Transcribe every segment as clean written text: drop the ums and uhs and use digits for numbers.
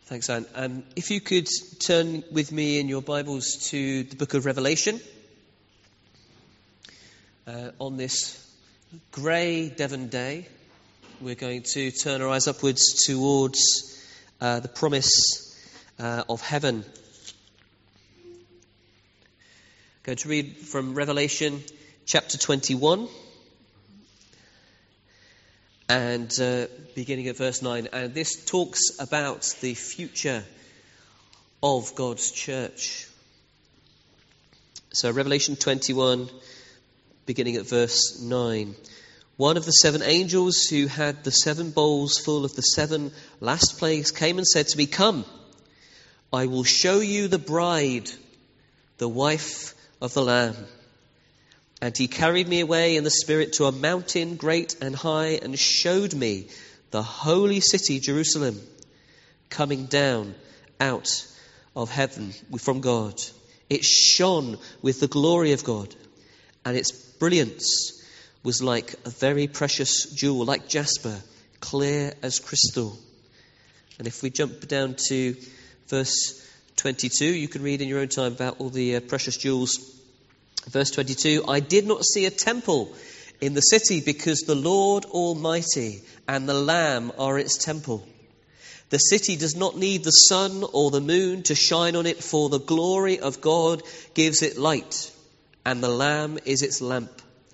Thanks, Anne. If you could turn with me in your Bibles to the book of Revelation. On this grey Devon day, we're going to turn our eyes upwards towards the promise of heaven. I'm going to read from Revelation chapter 21 and beginning at verse 9. And this talks about the future of God's church. So Revelation 21, beginning at verse 9. One of the seven angels who had the seven bowls full of the seven last plagues came and said to me, "Come, I will show you the bride, the wife of the Lamb." And he carried me away in the Spirit to a mountain great and high, and showed me the holy city Jerusalem, coming down out of heaven from God. It shone with the glory of God, and its brilliance was like a very precious jewel, like jasper, clear as crystal. And if we jump down to verse 22, you can read in your own time about all the precious jewels. Verse 22, I did not see a temple in the city, because the Lord Almighty and the Lamb are its temple. The city does not need the sun or the moon to shine on it, for the glory of God gives it light, and the Lamb is its lamp.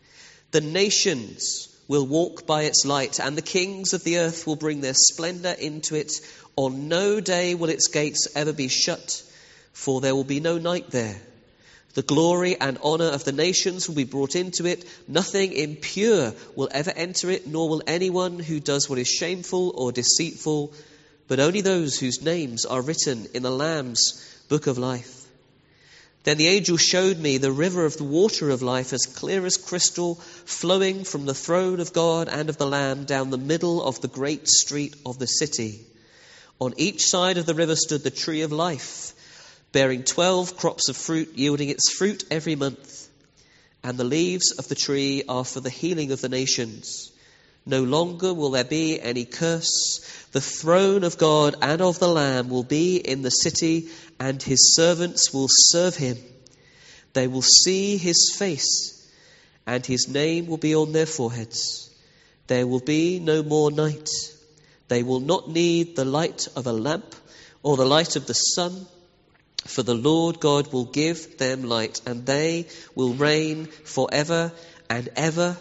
The nations will walk by its light, and the kings of the earth will bring their splendor into it. On no day will its gates ever be shut, for there will be no night there. The glory and honor of the nations will be brought into it. Nothing impure will ever enter it, nor will anyone who does what is shameful or deceitful, but only those whose names are written in the Lamb's book of life. Then the angel showed me the river of the water of life, as clear as crystal, flowing from the throne of God and of the Lamb down the middle of the great street of the city. On each side of the river stood the tree of life, bearing 12 crops of fruit, yielding its fruit every month. And the leaves of the tree are for the healing of the nations. No longer will there be any curse. The throne of God and of the Lamb will be in the city, and his servants will serve him. They will see his face, and his name will be on their foreheads. There will be no more night. They will not need the light of a lamp or the light of the sun, for the Lord God will give them light, and they will reign forever and ever.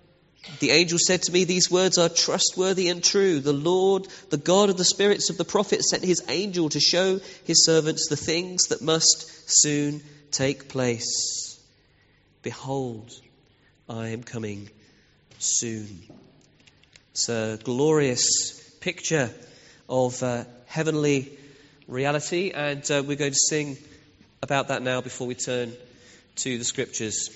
The angel said to me, "These words are trustworthy and true. The Lord, the God of the spirits of the prophets, sent his angel to show his servants the things that must soon take place. Behold, I am coming soon." It's a glorious picture of heavenly reality, and we're going to sing about that now before we turn to the scriptures.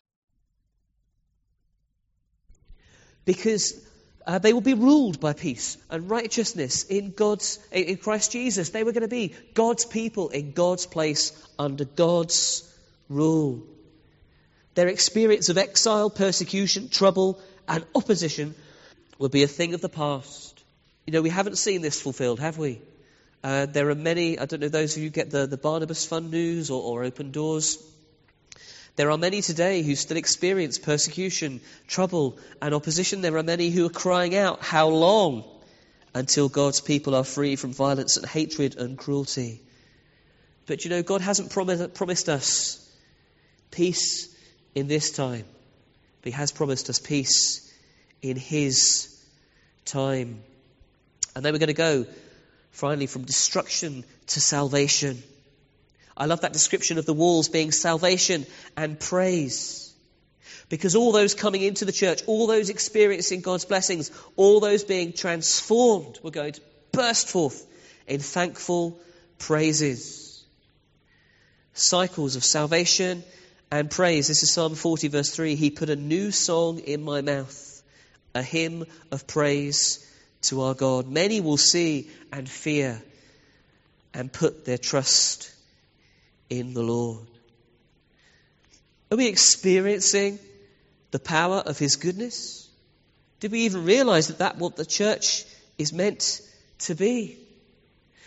Because they will be ruled by peace and righteousness in Christ Jesus. They were going to be God's people in God's place under God's rule. Their experience of exile, persecution, trouble and opposition will be a thing of the past. You know, we haven't seen this fulfilled, have we? There are many, I don't know, those of you who get the Barnabas Fund news or Open Doors. There are many today who still experience persecution, trouble and opposition. There are many who are crying out, how long until God's people are free from violence and hatred and cruelty? But you know, God hasn't promised us peace in this time. But he has promised us peace in his time. And then we're going to go finally from destruction to salvation. I love that description of the walls being salvation and praise. Because all those coming into the church, all those experiencing God's blessings, all those being transformed, were going to burst forth in thankful praises. Cycles of salvation and praise. This is Psalm 40 verse 3. He put a new song in my mouth, a hymn of praise to our God. Many will see and fear and put their trust in the Lord. Are we experiencing the power of his goodness? Did we even realize that what the church is meant to be?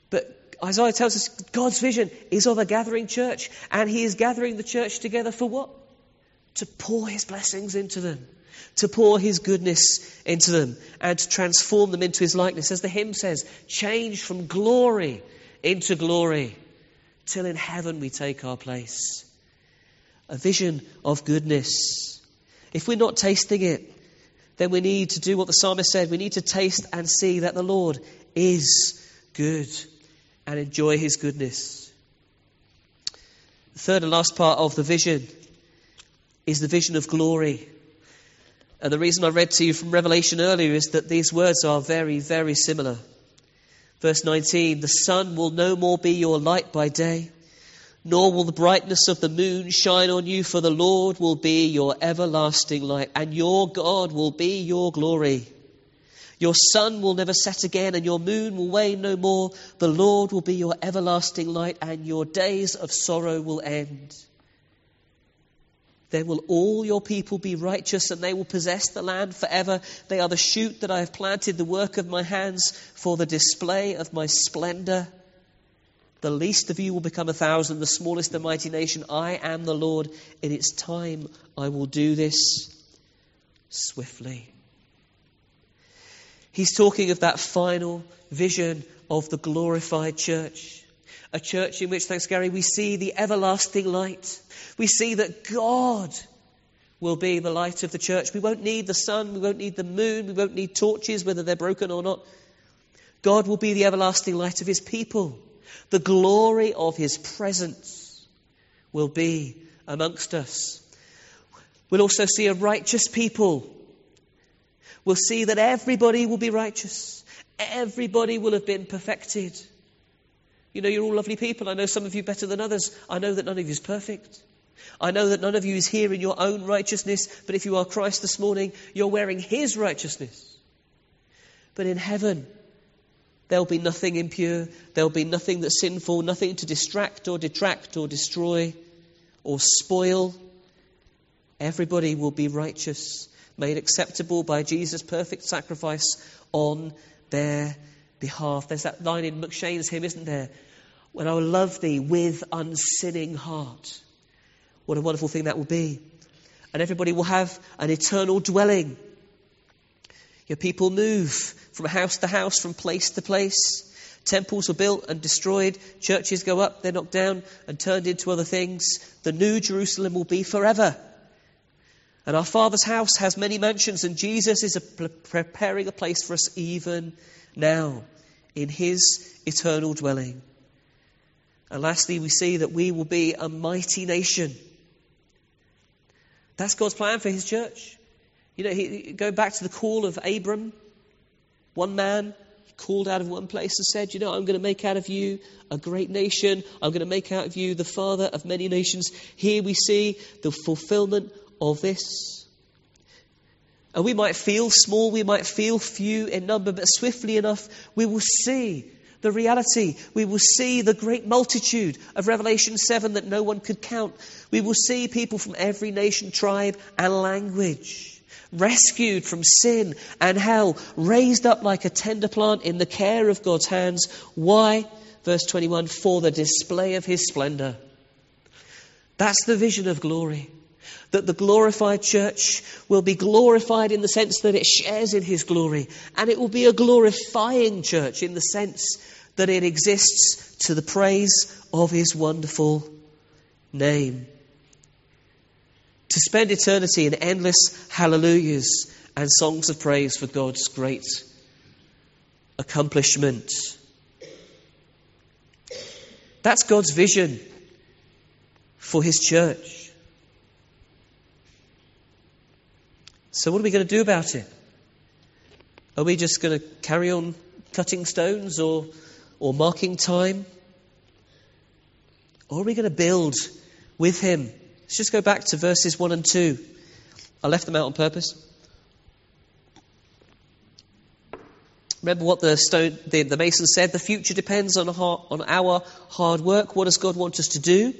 But Isaiah tells us God's vision is of a gathering church, and he is gathering the church together for what? To pour his blessings into them, to pour his goodness into them, and to transform them into his likeness. As the hymn says, change from glory into glory, till in heaven we take our place. A vision of goodness. If we're not tasting it, then we need to do what the psalmist said. We need to taste and see that the Lord is good and enjoy his goodness. The third and last part of the vision is the vision of glory. And the reason I read to you from Revelation earlier is that these words are very, very similar. Verse 19, the sun will no more be your light by day, nor will the brightness of the moon shine on you, for the Lord will be your everlasting light, and your God will be your glory. Your sun will never set again, and your moon will wane no more. The Lord will be your everlasting light, and your days of sorrow will end. Then will all your people be righteous, and they will possess the land forever. They are the shoot that I have planted, the work of my hands, for the display of my splendor. The least of you will become 1,000, the smallest a mighty nation. I am the Lord. In its time I will do this swiftly. He's talking of that final vision of the glorified church. A church in which, thanks Gary, we see the everlasting light. We see that God will be the light of the church. We won't need the sun, we won't need the moon, we won't need torches, whether they're broken or not. God will be the everlasting light of his people. The glory of his presence will be amongst us. We'll also see a righteous people. We'll see that everybody will be righteous. Everybody will have been perfected. You know, you're all lovely people. I know some of you better than others. I know that none of you is perfect. I know that none of you is here in your own righteousness, but if you are Christ this morning, you're wearing his righteousness. But in heaven, there'll be nothing impure. There'll be nothing that's sinful, nothing to distract or detract or destroy or spoil. Everybody will be righteous, made acceptable by Jesus' perfect sacrifice on their behalf. There's that line in McShane's hymn, isn't there? When I will love thee with unsinning heart. What a wonderful thing that will be. And everybody will have an eternal dwelling. Your people move from house to house, from place to place. Temples were built and destroyed. Churches go up, they're knocked down and turned into other things. The new Jerusalem will be forever. And our Father's house has many mansions, and Jesus is preparing a place for us even now in his eternal dwelling. And lastly, we see that we will be a mighty nation. That's God's plan for his church. You know, go back to the call of Abram. One man, he called out of one place and said, you know, I'm going to make out of you a great nation. I'm going to make out of you the father of many nations. Here we see the fulfillment of this. And we might feel small, we might feel few in number, but swiftly enough we will see the reality. We will see the great multitude of Revelation 7 that no one could count. We will see people from every nation, tribe and language, rescued from sin and hell, raised up like a tender plant in the care of God's hands. Why? Verse 21, for the display of his splendor. That's the vision of glory. That the glorified church will be glorified in the sense that it shares in his glory. And it will be a glorifying church in the sense that it exists to the praise of his wonderful name. To spend eternity in endless hallelujahs and songs of praise for God's great accomplishment. That's God's vision for his church. So what are we going to do about it? Are we just going to carry on cutting stones or marking time? Or are we going to build with him? Let's just go back to verses 1 and 2. I left them out on purpose. Remember what the mason said, the future depends on our hard work. What does God want us to do?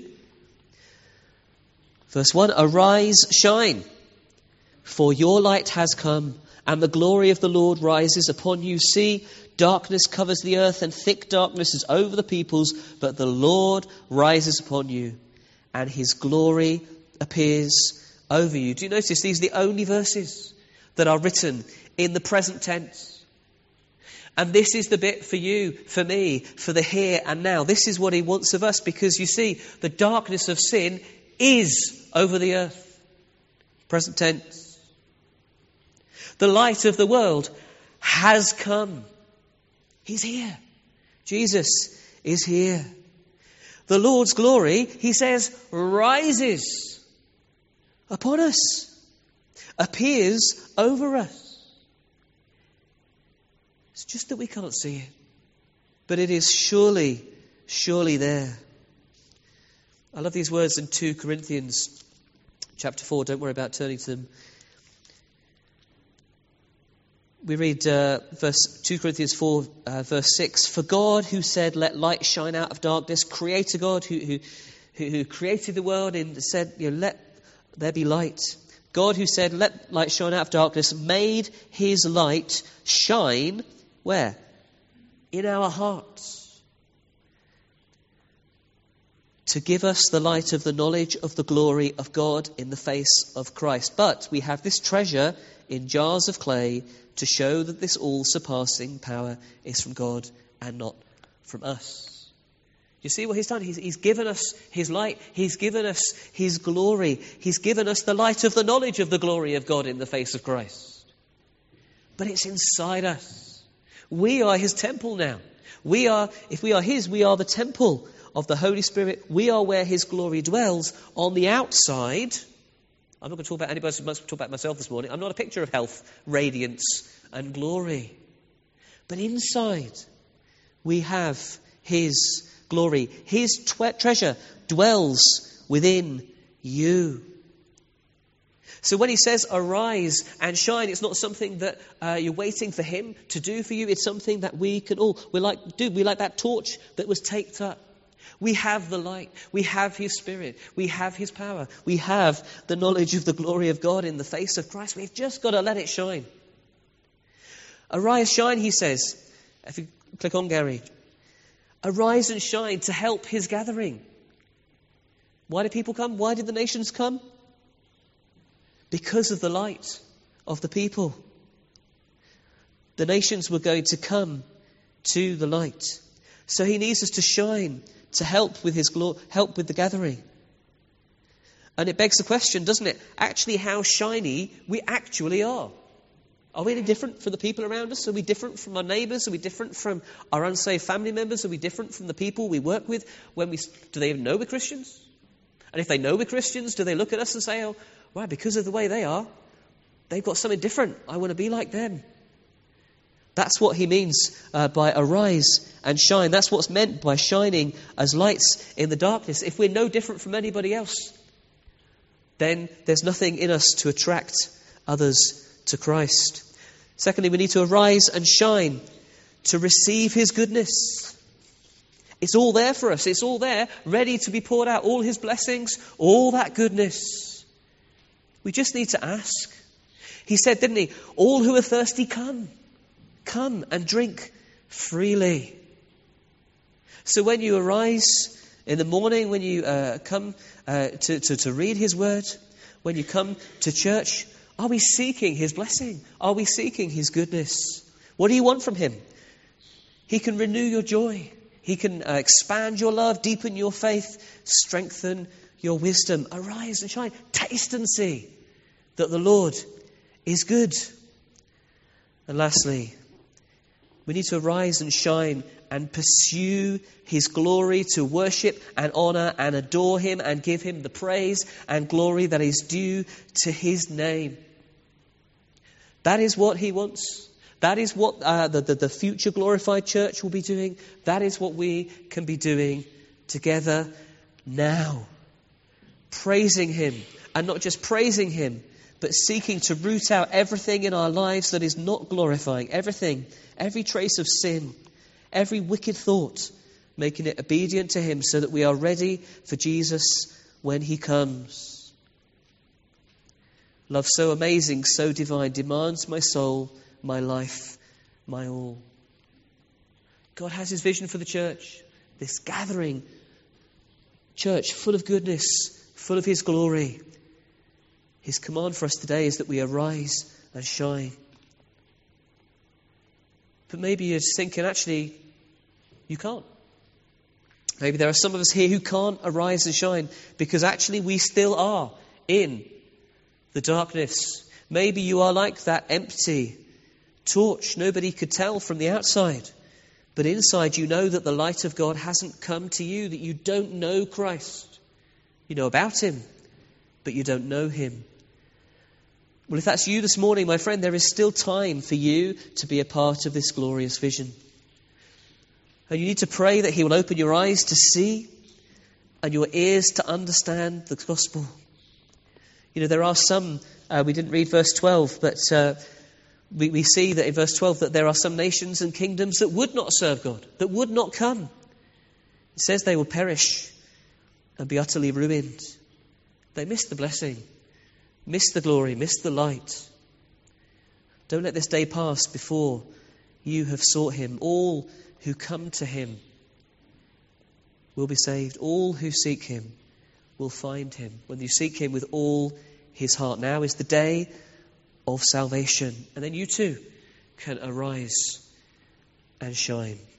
Verse 1, arise, shine, for your light has come, and the glory of the Lord rises upon you. See, darkness covers the earth, and thick darkness is over the peoples, but the Lord rises upon you, and his glory appears over you. Do you notice these are the only verses that are written in the present tense? And this is the bit for you, for me, for the here and now. This is what he wants of us, because you see, the darkness of sin is over the earth. Present tense. The light of the world has come. He's here. Jesus is here. The Lord's glory, he says, rises upon us, appears over us. It's just that we can't see it. But it is surely, surely there. I love these words in 2 Corinthians chapter 4. Don't worry about turning to them. We read 2 Corinthians 4, verse 6. For God, who said, let light shine out of darkness, Creator God, who created the world and said, let there be light. God, who said, let light shine out of darkness, made his light shine, where? In our hearts. To give us the light of the knowledge of the glory of God in the face of Christ. But we have this treasure in jars of clay to show that this all-surpassing power is from God and not from us. You see what he's done? He's given us his light. He's given us his glory. He's given us the light of the knowledge of the glory of God in the face of Christ. But it's inside us. We are his temple now. If we are his, we are the temple of the Holy Spirit. We are where his glory dwells. On the outside, I'm not going to talk about anybody else. I must talk about myself this morning. I'm not a picture of health, radiance, and glory. But inside, we have his glory. His treasure dwells within you. So when he says, arise and shine, it's not something that you're waiting for him to do for you. It's something that we can all, we like that torch that was taped up. We have the light. We have his Spirit. We have his power. We have the knowledge of the glory of God in the face of Christ. We've just got to let it shine. Arise, shine, he says. If you click on Gary. Arise and shine to help his gathering. Why did people come? Why did the nations come? Because of the light of the people. The nations were going to come to the light. So he needs us to shine to help with his help with the gathering. And it begs the question, doesn't it? Actually, how shiny we actually are. Are we any different from the people around us? Are we different from our neighbours? Are we different from our unsaved family members? Are we different from the people we work with? Do they even know we're Christians? And if they know we're Christians, do they look at us and say, oh, wow, because of the way they are, they've got something different. I want to be like them. That's what he means by arise and shine. That's what's meant by shining as lights in the darkness. If we're no different from anybody else, then there's nothing in us to attract others to Christ. Secondly, we need to arise and shine to receive his goodness. It's all there for us. It's all there, ready to be poured out. All his blessings, all that goodness. We just need to ask. He said, didn't he? All who are thirsty, come. Come and drink freely. So when you arise in the morning, when you come to read his word, when you come to church, are we seeking his blessing? Are we seeking his goodness? What do you want from him? He can renew your joy. He can expand your love, deepen your faith, strengthen your wisdom. Arise and shine. Taste and see that the Lord is good. And lastly, we need to arise and shine and pursue his glory, to worship and honor and adore him and give him the praise and glory that is due to his name. That is what he wants. That is what the future glorified church will be doing. That is what we can be doing together now. Praising him. And not just praising him, but seeking to root out everything in our lives that is not glorifying. Everything. Every trace of sin. Every wicked thought. Making it obedient to him so that we are ready for Jesus when he comes. Love so amazing, so divine, demands my soul, my life, my all. God has his vision for the church, this gathering church full of goodness, full of his glory. His command for us today is that we arise and shine. But maybe you're just thinking, actually, you can't. Maybe there are some of us here who can't arise and shine because actually we still are in the darkness. Maybe you are like that empty torch nobody could tell from the outside. But inside you know that the light of God hasn't come to you, that you don't know Christ. You know about him, but you don't know him. Well, if that's you this morning, my friend, there is still time for you to be a part of this glorious vision. And you need to pray that he will open your eyes to see and your ears to understand the gospel. You know, there are some, we didn't read verse 12, but we see that in verse 12 that there are some nations and kingdoms that would not serve God, that would not come. It says they will perish and be utterly ruined. They missed the blessing, missed the glory, missed the light. Don't let this day pass before you have sought him. All who come to him will be saved. All who seek him will find him. When you seek him with all his heart. Now is the day of salvation. And then you too can arise and shine.